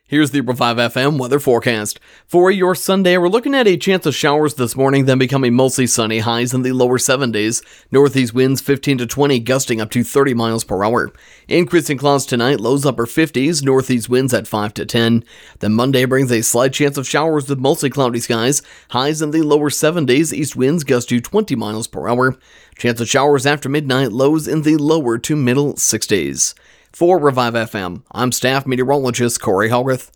Here's the Revive FM weather forecast. For your Sunday, we're looking at a chance of showers this morning, then becoming mostly sunny, highs in the lower 70s. Northeast winds 15 to 20, gusting up to 30 miles per hour. Increasing clouds tonight, lows upper 50s, northeast winds at 5 to 10. Then Monday brings a slight chance of showers with mostly cloudy skies, highs in the lower 70s, east winds gust to 20 miles per hour. Chance of showers after midnight, lows in the lower to middle 60s. For Revive FM, I'm staff meteorologist Corey Hallworth.